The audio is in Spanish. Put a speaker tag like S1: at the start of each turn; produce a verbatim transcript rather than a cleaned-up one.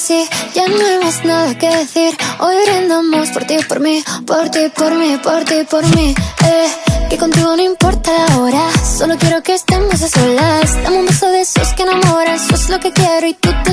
S1: sí, ya no hay más nada que decir. Hoy brindamos por ti, por mí, por ti, por mí, por ti, por mí. Eh, que contigo no importa la hora, solo quiero que estemos a solas. Dame un beso de esos que enamoran, eso es lo que quiero y tú te